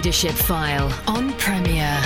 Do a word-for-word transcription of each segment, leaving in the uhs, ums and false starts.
Leadership File on Premier.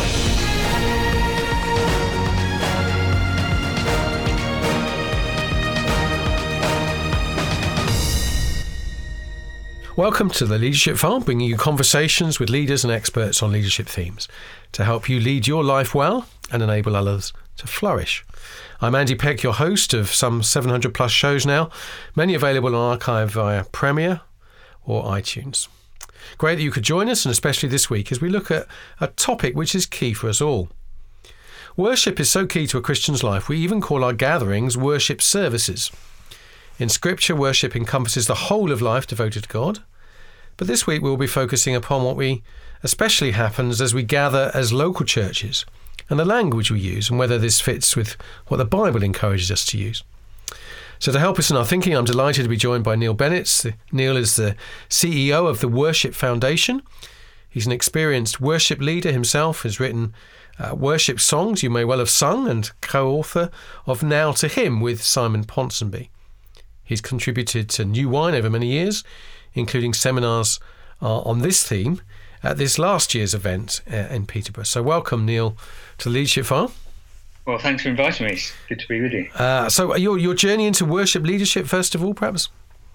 Welcome to the Leadership File, bringing you conversations with leaders and experts on leadership themes to help you lead your life well and enable others to flourish. I'm Andy Peck, your host of some seven hundred plus shows now, many available on archive via Premier or iTunes. Great that you could join us, and especially this week as we look at a topic which is key for us all. Worship is so key to a Christian's life, we even call our gatherings worship services. In Scripture, worship encompasses the whole of life devoted to God. But this week we'll be focusing upon what we especially happens as we gather as local churches and the language we use and whether this fits with what the Bible encourages us to use. So to help us in our thinking, I'm delighted to be joined by Neil Bennett. Neil is the C E O of the Worship Foundation. He's an experienced worship leader himself, has written uh, worship songs you may well have sung, and co-author of Now to Him with Simon Ponsonby. He's contributed to New Wine over many years, including seminars uh, on this theme at this last year's event uh, in Peterborough. So welcome, Neil, to the Leadership File. Well, thanks for inviting me. It's good to be with you. Uh, so your your journey into worship leadership, first of all, perhaps?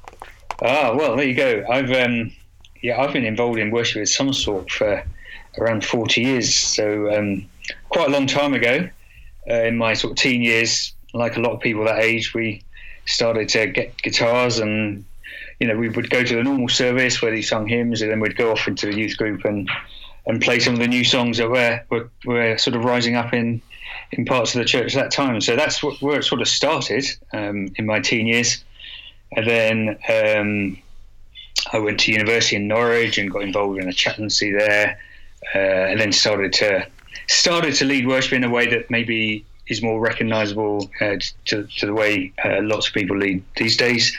Ah, well, there you go. I've um, yeah, I've been involved in worship of some sort for around forty years. So um, quite a long time ago, uh, in my sort of teen years, like a lot of people that age, we started to get guitars, and you know we would go to the normal service where they sung hymns, and then we'd go off into the youth group and and play some of the new songs that were were, were sort of rising up in in parts of the church at that time. So that's what, where it sort of started um, in my teen years. And then um, I went to university in Norwich and got involved in a chaplaincy there, uh, and then started to started to lead worship in a way that maybe is more recognisable uh, to, to the way uh, lots of people lead these days,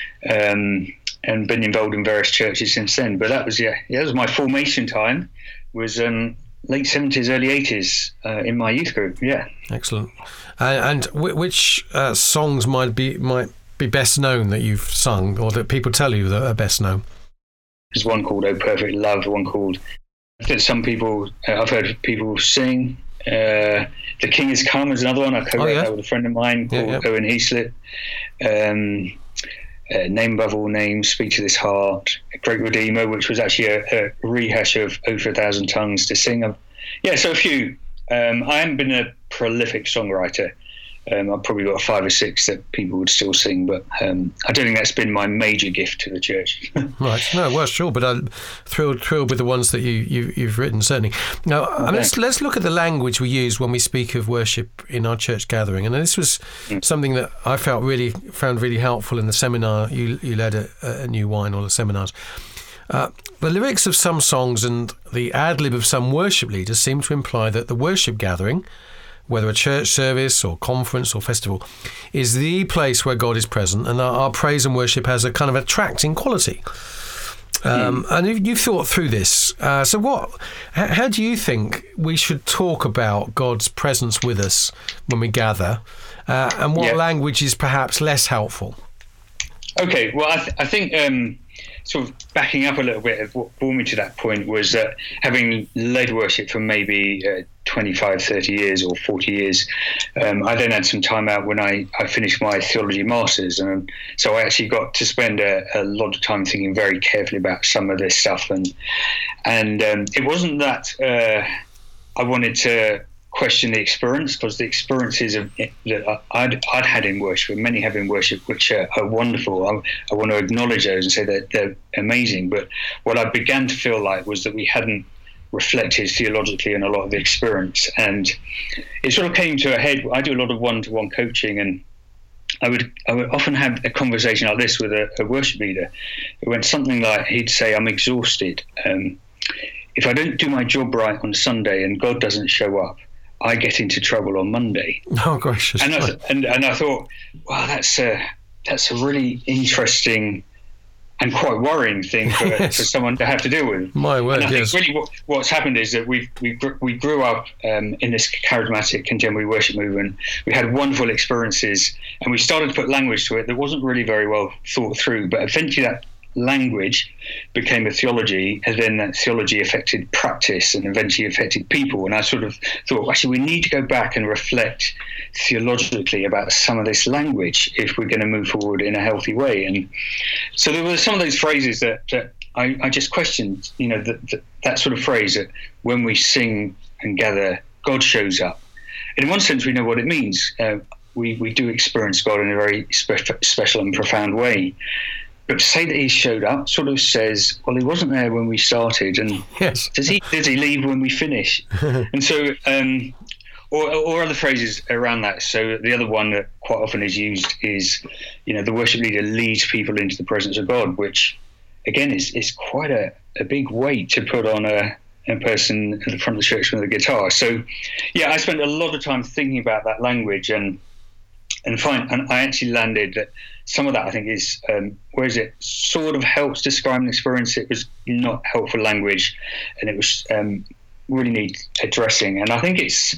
um, and been involved in various churches since then. But that was yeah, yeah that was my formation time. Was um, late seventies, early eighties uh, in my youth group. Yeah, excellent. Uh, and w- which uh, songs might be might be best known that you've sung, or that people tell you that are best known? There's one called "Oh Perfect Love," one called that some people uh, I've heard people sing. Uh, "The King Has Come" is another one. I co-wrote oh, yeah. that with a friend of mine called yeah, yeah. Owen Heaslip. Um, uh, "Name Above All Names," "Speak to This Heart," "Great Redeemer," which was actually a, a rehash of "Oh for a Thousand Tongues to Sing." Um, yeah, so a few. Um, I haven't been a prolific songwriter. Um, I've probably got five or six that people would still sing, but um, I don't think that's been my major gift to the church. Right. No, well, sure, but I'm thrilled, thrilled with the ones that you, you, you've written, certainly. Now, okay. I mean, let's, let's look at the language we use when we speak of worship in our church gathering. And this was mm. something that I felt really found really helpful in the seminar you, you led at, at New Wine, or the seminars. Uh, the lyrics of some songs and the ad-lib of some worship leaders seem to imply that the worship gathering, whether a church service or conference or festival, is the place where God is present, and our, our praise and worship has a kind of attracting quality. Um, mm. And you've thought through this. Uh, so what? How, how do you think we should talk about God's presence with us when we gather, uh, and what yeah. language is perhaps less helpful? Okay, well, I, th- I think um, sort of backing up a little bit of what brought me to that point was that uh, having led worship for maybe uh, twenty-five, thirty years or forty years, um, I then had some time out when I, I finished my theology masters, and so I actually got to spend a, a lot of time thinking very carefully about some of this stuff, and and um, it wasn't that uh, I wanted to question the experience, because the experiences of, that I'd, I'd had in worship, and many have in worship, which are, are wonderful. I, I want to acknowledge those and say that they're amazing. But what I began to feel like was that we hadn't reflected theologically on a lot of the experience, and it sort of came to a head. I do a lot of one-to-one coaching, and I would I would often have a conversation like this with a, a worship leader. It went something like, he'd say, "I'm exhausted. Um, if I don't do my job right on Sunday and God doesn't show up, I get into trouble on Monday." Oh, gracious. And I, and, and I thought, wow, that's a, that's a really interesting and quite worrying thing for, yes. for someone to have to deal with. My word, and I yes. think really what, what's happened is that we've, we we grew up um, in this charismatic contemporary worship movement. We had wonderful experiences, and we started to put language to it that wasn't really very well thought through, but eventually that language became a theology, and then that theology affected practice and eventually affected people. And I sort of thought, actually, we need to go back and reflect theologically about some of this language if we're going to move forward in a healthy way. And so there were some of those phrases that, that I, I just questioned, you know, that, that that sort of phrase that when we sing and gather, God shows up. In one sense, we know what it means. Uh, we, we do experience God in a very spe- special and profound way. But to say that he showed up sort of says, well, he wasn't there when we started, and yes. does he does he leave when we finish? And so, um, or, or other phrases around that. So the other one that quite often is used is, you know, the worship leader leads people into the presence of God, which again is is quite a, a big weight to put on a, a person at the front of the church with a guitar. So, yeah, I spent a lot of time thinking about that language, and and find, and I actually landed that some of that I think is, um, whereas it sort of helps describe an experience, it was not helpful language, and it was um, really need addressing. And I think it's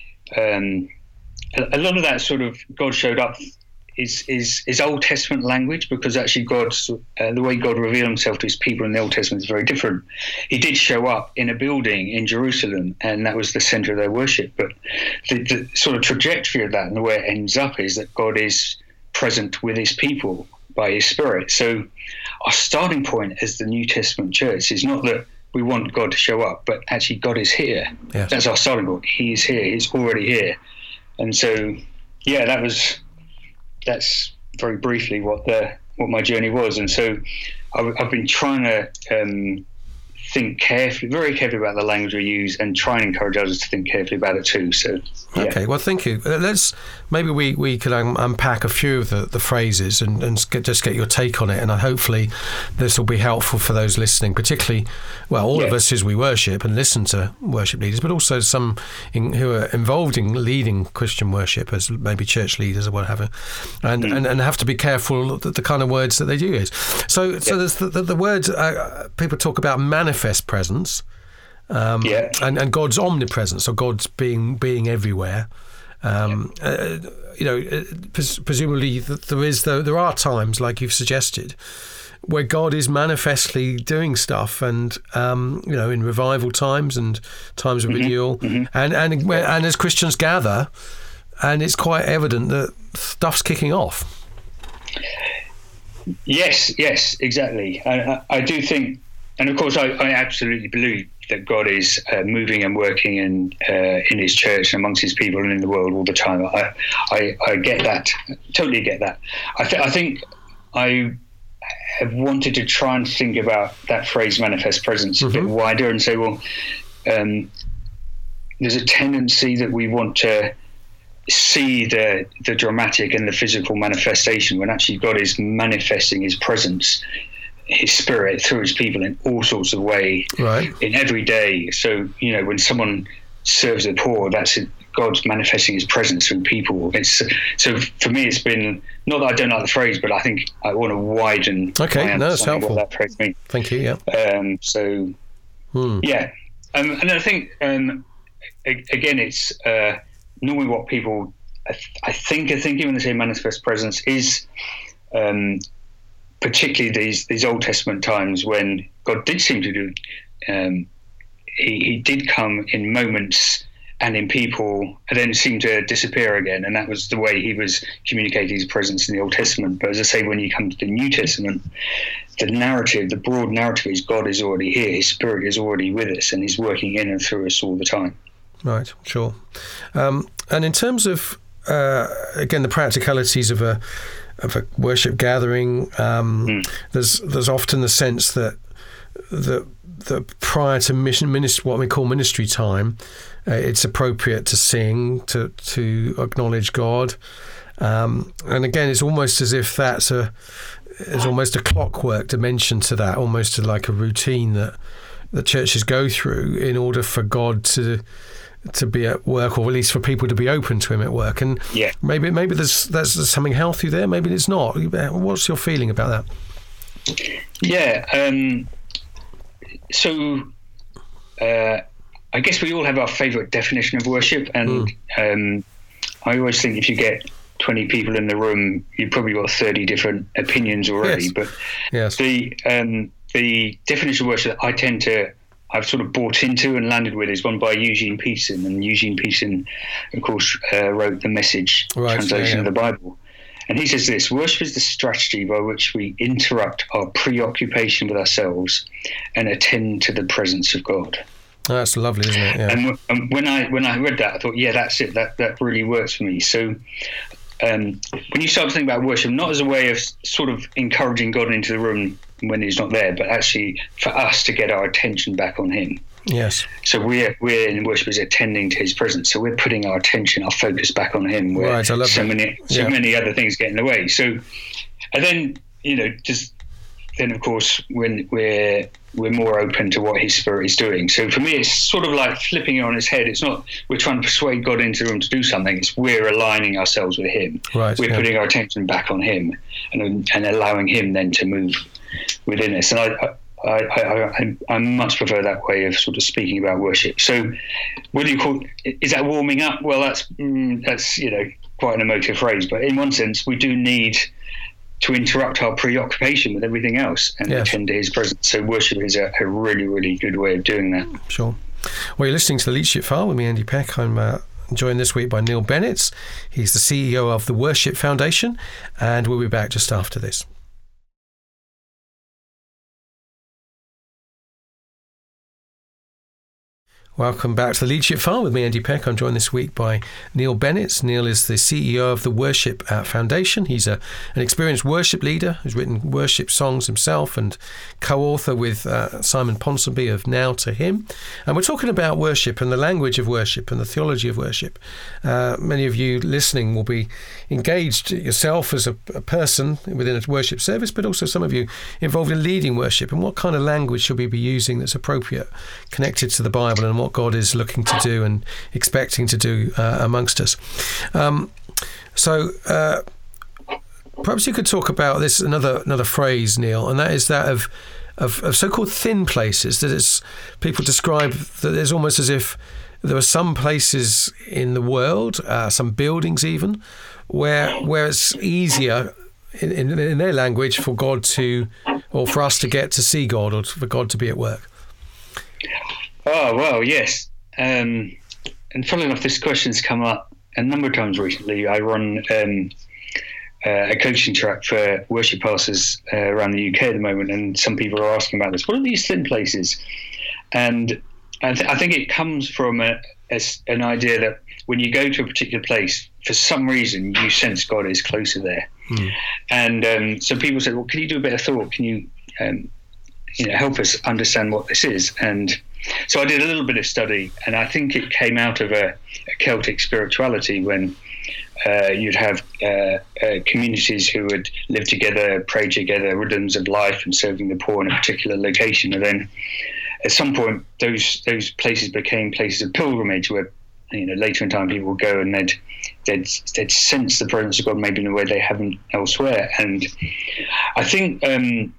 um, a, a lot of that sort of God showed up is is, is Old Testament language, because actually God's uh, the way God revealed himself to his people in the Old Testament is very different. He did show up in a building in Jerusalem, and that was the center of their worship. But the, the sort of trajectory of that and the way it ends up is that God is present with his people by his Spirit. So our starting point as the New Testament church is not that we want God to show up, but actually God is here. Yes. That's our starting point. He is here. He's already here. And so, yeah, that was that's very briefly what the what my journey was. And so I've, I've been trying to um, think carefully, very carefully about the language we use, and try and encourage others to think carefully about it too. So, yeah. Okay, well, thank you. Let's maybe we, we could um, unpack a few of the, the phrases and, and get, just get your take on it, and hopefully this will be helpful for those listening, particularly, well, all yeah. of us as we worship and listen to worship leaders, but also some in, who are involved in leading Christian worship as maybe church leaders or whatever, and, mm. and, and have to be careful the, the kind of words that they do use. So, yeah. so there's the, the, the words, uh, people talk about manifest presence. Um, yeah. and, and God's omnipresence, or God's being being everywhere. Um, yeah. uh, you know, pres- presumably there is the, there are times, like you've suggested, where God is manifestly doing stuff, and um, you know, in revival times and times of mm-hmm. renewal, mm-hmm. and and and as Christians gather, and it's quite evident that stuff's kicking off. Yes, yes, exactly. I, I, I do think. And of course, I, I absolutely believe that God is uh, moving and working in uh, in His church and amongst His people and in the world all the time. I I, I get that, totally get that. I, th- I think I have wanted to try and think about that phrase "manifest presence" mm-hmm. a bit wider and say, well, um, there's a tendency that we want to see the the dramatic and the physical manifestation when actually God is manifesting His presence, His Spirit through His people in all sorts of ways, right, in every day. So, you know, when someone serves the poor, that's it, God's manifesting His presence through people. It's so for me, it's been not that I don't like the phrase, but I think I want to widen. Okay, no, that's helpful. What that phrase means. Thank you. Yeah. Um, so, hmm. yeah, um, and I think um, again, it's uh, normally what people I, th- I think are thinking when they say manifest presence is. Um, particularly these these Old Testament times when God did seem to do, um, he, he did come in moments and in people and then seemed to disappear again. And that was the way he was communicating his presence in the Old Testament. But as I say, when you come to the New Testament, the narrative, the broad narrative is God is already here. His Spirit is already with us, and He's working in and through us all the time. Right, sure. Um, and in terms of, uh, again, the practicalities of a of a worship gathering, um, mm. there's there's often the sense that the the prior to mission ministry, what we call ministry time, uh, it's appropriate to sing, to to acknowledge God, um, and again, it's almost as if that's a is almost a clockwork dimension to that, almost like a routine that that churches go through in order for God to. to be at work, or at least for people to be open to Him at work. And yeah. maybe maybe there's there's something healthy there, maybe it's not. What's your feeling about that? Yeah, um, so uh, I guess we all have our favourite definition of worship, and mm. um, I always think if you get twenty people in the room, you've probably got thirty different opinions already. Yes. But yes. the um, the definition of worship that I tend to, I've sort of bought into and landed with is one by Eugene Peterson. And Eugene Peterson, of course, uh, wrote the Message right, translation yeah, yeah. of the Bible. And he says this: worship is the strategy by which we interrupt our preoccupation with ourselves and attend to the presence of God. Oh, that's lovely, isn't it? Yeah. And, w- and when I when I read that, I thought, yeah, that's it. That that really works for me. So um, when you start to think about worship, not as a way of sort of encouraging God into the room when he's not there, but actually for us to get our attention back on him. Yes. So we're we're in worship as attending to his presence. So we're putting our attention, our focus back on him. Where right, I love so that. many so yeah. many other things get in the way. So and then you know just then of course when we're we're more open to what his Spirit is doing. So for me, it's sort of like flipping it on its head. It's not we're trying to persuade God into the room to do something. It's we're aligning ourselves with him. Right, we're yeah. putting our attention back on him and and allowing him then to move within us. And I. I, I, I, I much prefer that way of sort of speaking about worship. So, what do you call? Is that warming up? Well, that's mm, that's you know quite an emotive phrase, but in one sense, we do need to interrupt our preoccupation with everything else and yes. attend to his presence. So, worship is a, a really, really good way of doing that. Sure. Well, you're listening to the Leadership File with me, Andy Peck. I'm uh, joined this week by Neil Bennett. He's the C E O of the Worship Foundation, and we'll be back just after this. Welcome back to the Leadership File with me, Andy Peck. I'm joined this week by Neil Bennett. Neil is the C E O of the Worship Foundation. He's a, an experienced worship leader who's written worship songs himself and co-author with uh, Simon Ponsonby of Now to Him. And we're talking about worship and the language of worship and the theology of worship. Uh, many of you listening will be engaged yourself as a, a person within a worship service, but also some of you involved in leading worship. And what kind of language should we be using that's appropriate, connected to the Bible and what God is looking to do and expecting to do uh, amongst us. Um, so uh, perhaps you could talk about this another another phrase, Neil, and that is that of of, of so-called thin places. That it's people describe that it's almost as if there are some places in the world, uh, some buildings even, where where it's easier in, in, in their language for God to, or for us to get to see God, or for God to be at work. Oh, well, yes. Um, and funnily enough, this question's come up a number of times recently. I run um, uh, a coaching track for worship pastors uh, around the U K at the moment, and some people are asking about this. What are these thin places? And I, th- I think it comes from a, a, an idea that when you go to a particular place, for some reason, you sense God is closer there. Hmm. And um, so people said, well, can you do a bit of thought? Can you, um, you know, help us understand what this is? And so I did a little bit of study, and I think it came out of a, a Celtic spirituality when uh, you'd have uh, uh, communities who would live together, pray together, rhythms of life and serving the poor in a particular location. And then at some point, those those places became places of pilgrimage where, you know, later in time people would go and they'd, they'd, they'd sense the presence of God maybe in a way they haven't elsewhere. And I think... Um,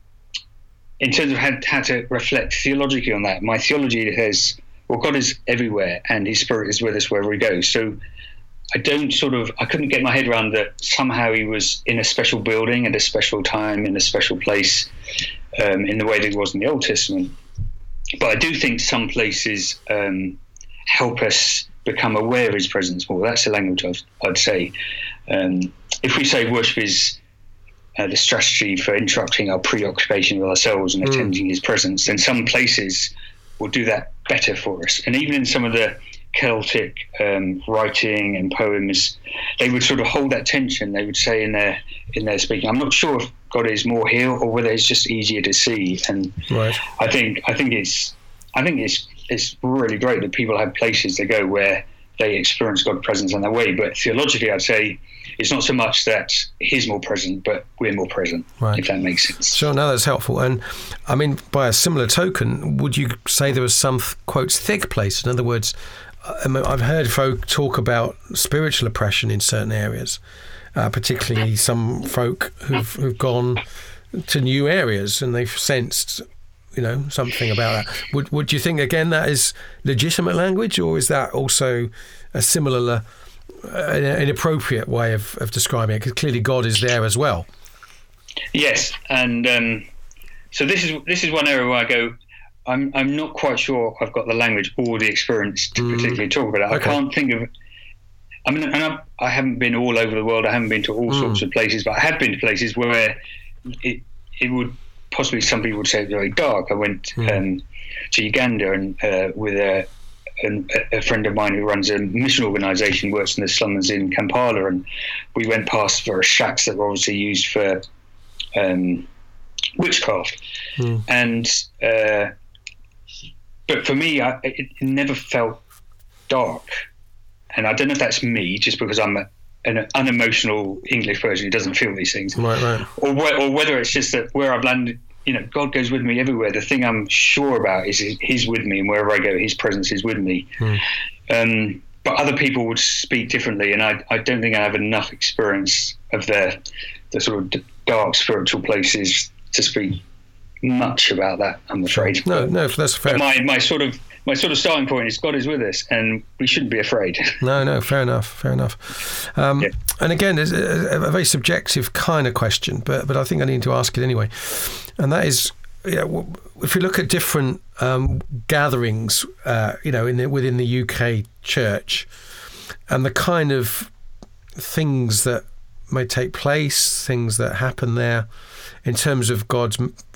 in terms of how, how to reflect theologically on that, my theology has, well, God is everywhere and his Spirit is with us wherever we go. So I don't sort of, I couldn't get my head around that somehow he was in a special building at a special time, in a special place, um, in the way that he was in the Old Testament. But I do think some places um, help us become aware of his presence more. That's the language I'd, I'd say. Um, if we say worship is Uh, the strategy for interrupting our preoccupation with ourselves and attending mm. his presence, then some places will do that better for us. And even in some of the Celtic um, writing and poems, they would sort of hold that tension. They would say in their in their speaking, I'm not sure if God is more here or whether it's just easier to see. And right. I think I think it's I think it's it's really great that people have places to go where they experience God's presence in that way. But theologically, I'd say it's not so much that he's more present, but we're more present, right. If that makes sense. Sure, no, that's helpful. And I mean, by a similar token, would you say there was some, quotes, thick place? In other words, I've heard folk talk about spiritual oppression in certain areas, uh, particularly some folk who've, who've gone to new areas and they've sensed, you know, something about that. Would would you think, again, that is legitimate language, or is that also a similar an inappropriate way of, of describing it, because clearly God is there as well. Yes, and um, so this is this is one area where I go, I'm I'm not quite sure I've got the language or the experience to mm. particularly talk about it. Okay. I can't think of. I mean, and I, I haven't been all over the world. I haven't been to all mm. sorts of places, but I have been to places where it it would possibly, some people would say, very dark. I went mm. um, to Uganda and uh, with a, a a friend of mine who runs a mission organisation, works in the slums in Kampala, and we went past various shacks that were obviously used for um, witchcraft, mm. and uh, but for me, I, it never felt dark. And I don't know if that's me, just because I'm a, an unemotional English person who doesn't feel these things, right, right. Or, wh- or whether it's just that where I've landed, you know, God goes with me everywhere. The thing I'm sure about is He's with me, and wherever I go, His presence is with me. Hmm. Um, but other people would speak differently, and I, I don't think I have enough experience of the the sort of dark spiritual places to speak much about that, I'm afraid. No, no, that's fair. But my my sort of My sort of starting point is God is with us, and we shouldn't be afraid. No, no, fair enough, fair enough. Um, yeah. And again, there's a, a very subjective kind of question, but but I think I need to ask it anyway. And that is, you know, if you look at different um, gatherings, uh, you know, in the, within the U K church, and the kind of things that may take place, things that happen there, in terms of God's,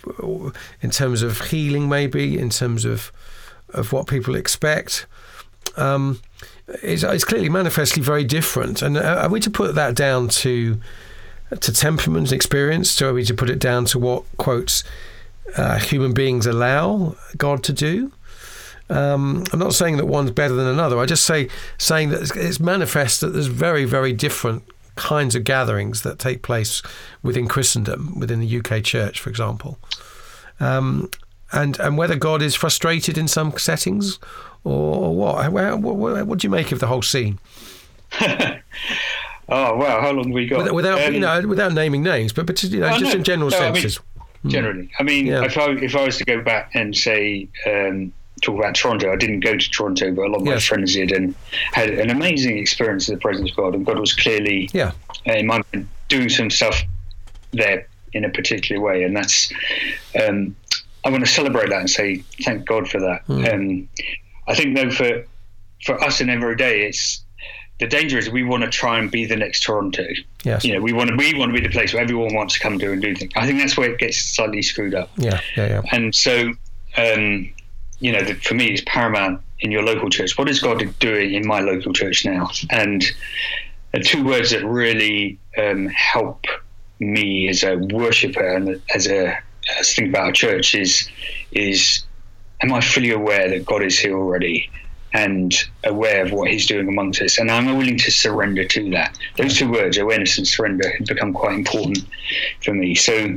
in terms of healing, maybe, in terms of of what people expect, um, is, is clearly manifestly very different. And are we to put that down to to temperament and experience? Or are we to put it down to what, quotes, uh, human beings allow God to do? Um, I'm not saying that one's better than another. I just say saying that it's, it's manifest that there's very, very different kinds of gatherings that take place within Christendom, within the U K church, for example. Um, And and whether God is frustrated in some settings, or what? What, what, what do you make of the whole scene? Oh wow, how long have we got? Without, without um, you know, without naming names, but but you know, oh, just no, in general no, senses. I mean, generally, I mean, yeah. if I if I was to go back and say um, talk about Toronto, I didn't go to Toronto, but a lot of my yes. friends did, and had an amazing experience of the presence of God, and God was clearly, yeah, uh, in my mind, doing some stuff there in a particular way, and that's. Um, I want to celebrate that and say thank God for that. Mm. Um, I think though for for us in every day, it's the danger is we want to try and be the next Toronto. Yes. You know, we want to we want to be the place where everyone wants to come to and do things. I think that's where it gets slightly screwed up. Yeah, yeah, yeah. And so, um, you know, the, for me, it's paramount in your local church. What is God doing in my local church now? And the two words that really um, help me as a worshipper and as a as I think about our church is, is am I fully aware that God is here already and aware of what He's doing amongst us? And am I willing to surrender to that? Those two words, awareness and surrender, have become quite important for me. So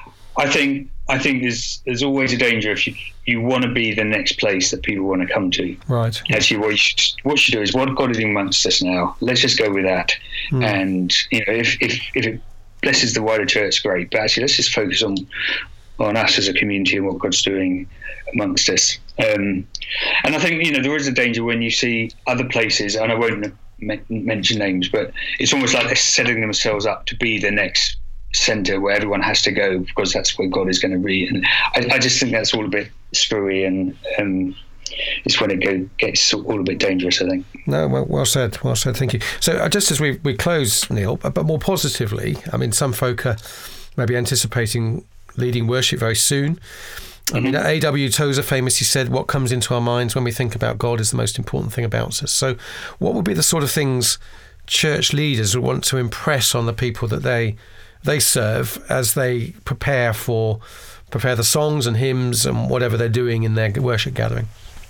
I think I think there's there's always a danger if you, you want to be the next place that people want to come to. Right. Actually, what you should, what you should do is what God is doing amongst us now. Let's just go with that. Mm. And you know, if if if it blesses the wider church, great. But actually, let's just focus on on us as a community and what God's doing amongst us. Um, and I think, you know, there is a danger when you see other places, and I won't m- mention names, but it's almost like they're setting themselves up to be the next centre where everyone has to go because that's where God is going to be. And I, I just think that's all a bit screwy, and um, it's when it go, gets all a bit dangerous, I think. No, well, well said, well said, thank you. So uh, just as we, we close, Neil, but more positively, I mean, some folk are maybe anticipating leading worship very soon. I mm-hmm. mean, A W Tozer famously said, what comes into our minds when we think about God is the most important thing about us. So what would be the sort of things church leaders would want to impress on the people that they they serve as they prepare for prepare the songs and hymns and whatever they're doing in their worship gathering?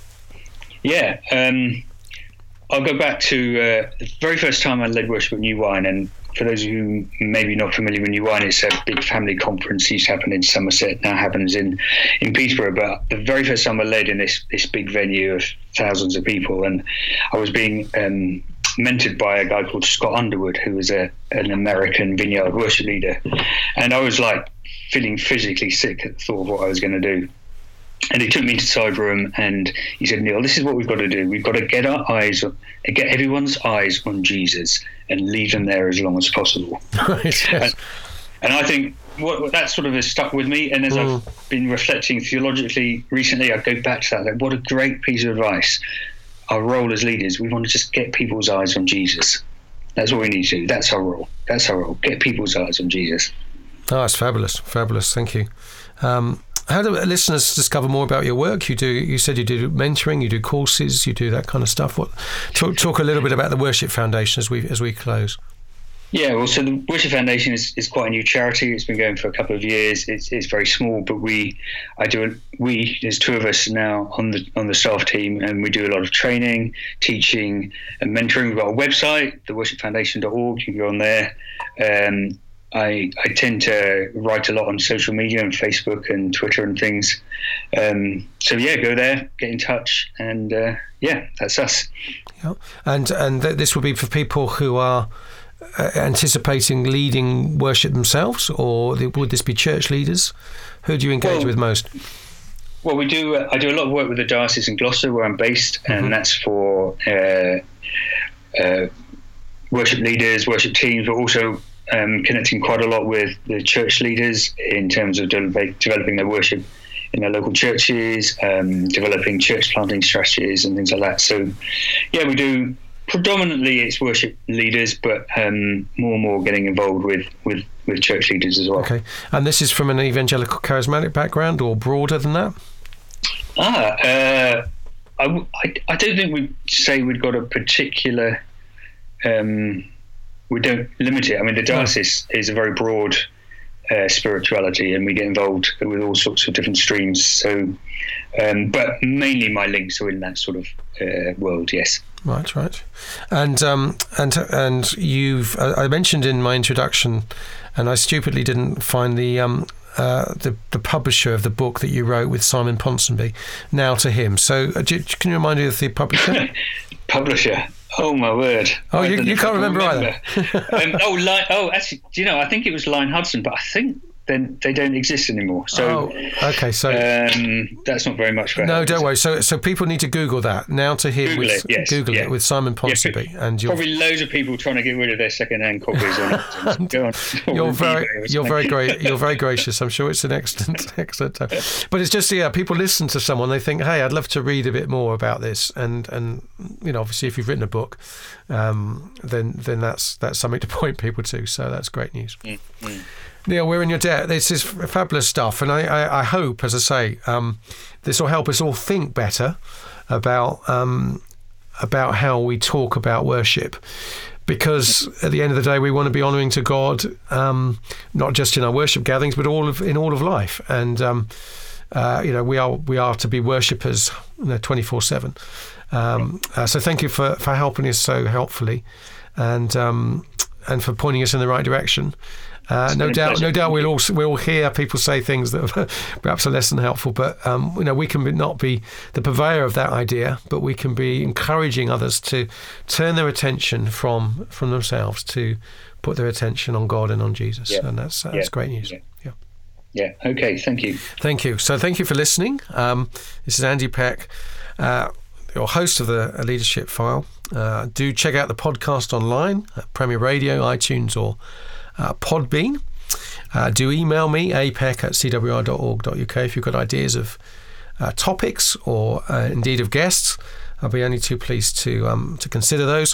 Yeah, um, I'll go back to uh, the very first time I led worship at New Wine, and for those who may be not familiar with New Wine, it's a big family conference. Used to happen in Somerset, now happens in, in Peterborough. But the very first time I led in this this big venue of thousands of people, and I was being um, mentored by a guy called Scott Underwood, who was a an American vineyard worship leader. And I was like feeling physically sick at the thought of what I was going to do. And he took me to side room and he said, Neil, this is what we've got to do. We've got to get our eyes, get everyone's eyes on Jesus and leave them there as long as possible. Right, yes. and, and I think what, what that sort of has stuck with me. And as mm. I've been reflecting theologically recently, I go back to that. Like, what a great piece of advice. Our role as leaders, we want to just get people's eyes on Jesus. That's what we need to do. That's our role. That's our role. Get people's eyes on Jesus. Oh, it's fabulous. Fabulous. Thank you. Um, how do listeners discover more about your work? You do. You said you do mentoring, you do courses, you do that kind of stuff. What? Talk, talk a little bit about the Worship Foundation as we as we close. Yeah, well, so the Worship Foundation is, is quite a new charity. It's been going for a couple of years. It's it's very small, but we, I do we. There's two of us now on the on the staff team, and we do a lot of training, teaching, and mentoring. We've got a website, the worship foundation dot org. You can go on there. Um, I, I tend to write a lot on social media and Facebook and Twitter and things. Um, so yeah, go there, get in touch, and uh, yeah, that's us. Yeah. And and th- this would be for people who are uh, anticipating leading worship themselves, or would this be church leaders? Who do you engage well, with most? Well, we do. Uh, I do a lot of work with the diocese in Gloucester, where I'm based, mm-hmm. and that's for uh, uh, worship leaders, worship teams, but also Um, connecting quite a lot with the church leaders in terms of de- developing their worship in their local churches, um, developing church planting strategies and things like that. So, yeah, we do predominantly it's worship leaders, but um, more and more getting involved with, with, with church leaders as well. Okay, and this is from an evangelical charismatic background or broader than that? Ah, uh, I, I, I don't think we'd say we've got a particular... Um, We don't limit it. I mean, the diocese is a very broad uh, spirituality, and we get involved with all sorts of different streams. So, um, but mainly my links are in that sort of uh, world. Yes. Right, right. And um, and and you've uh, I mentioned in my introduction, and I stupidly didn't find the um uh, the the publisher of the book that you wrote with Simon Ponsonby. Now to him. So, uh, do, can you remind me of the publisher? Publisher. Oh my word! Oh, you, you can't remember, remember either. um, oh, Line, oh, actually, do you know? I think it was Line Hudson, but I think then they don't exist anymore. So, oh, okay, so um, that's not very much for. No, help, don't worry. So, so people need to Google that. Now to him, Google with, it, yes, Google yeah. it with Simon Ponsonby, yeah, and you'll probably loads of people trying to get rid of their second-hand copies. on Go on. You're very, you're very great. You're very gracious. I'm sure it's an excellent, excellent time. But it's just yeah, people listen to someone, they think, hey, I'd love to read a bit more about this, and and you know, obviously, if you've written a book. Um, then then that's that's something to point people to. So that's great news. Mm-hmm. Neil, we're in your debt. This is fabulous stuff, and I, I, I hope, as I say, um, this will help us all think better about um, about how we talk about worship. Because at the end of the day, we want to be honouring to God, um, not just in our worship gatherings, but all of in all of life. And um, uh, you know, we are we are to be worshippers, you know, twenty-four seven. Um, uh, so thank you for, for helping us so helpfully, and um, and for pointing us in the right direction. Uh, no doubt, pleasure. no doubt, we'll all we'll hear people say things that perhaps are less than helpful. But um, you know, we can be, not be the purveyor of that idea, but we can be encouraging others to turn their attention from from themselves to put their attention on God and on Jesus, yeah. and that's that's yeah. great news. Yeah. yeah. Yeah. Okay. Thank you. Thank you. So thank you for listening. Um, this is Andy Peck. Uh, Your host of the Leadership File. Uh, do check out the podcast online at Premier Radio, iTunes, or uh, Podbean. Uh, do email me, a peck at c w r dot org dot u k, if you've got ideas of uh, topics or uh, indeed of guests. I'll be only too pleased to um, to consider those.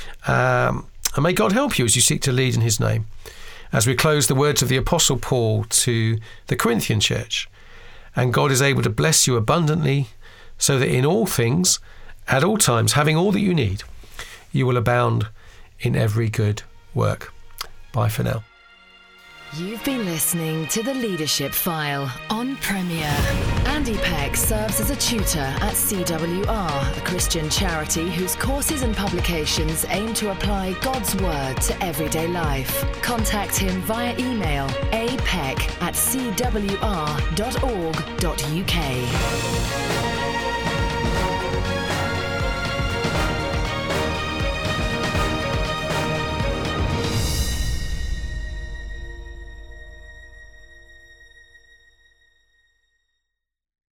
Um, and may God help you as you seek to lead in His name. As we close, the words of the Apostle Paul to the Corinthian church. And God is able to bless you abundantly, so that in all things, at all times, having all that you need, you will abound in every good work. Bye for now. You've been listening to The Leadership File on Premier. Andy Peck serves as a tutor at C W R, a Christian charity whose courses and publications aim to apply God's Word to everyday life. Contact him via email, a peck at c w r dot org dot u k.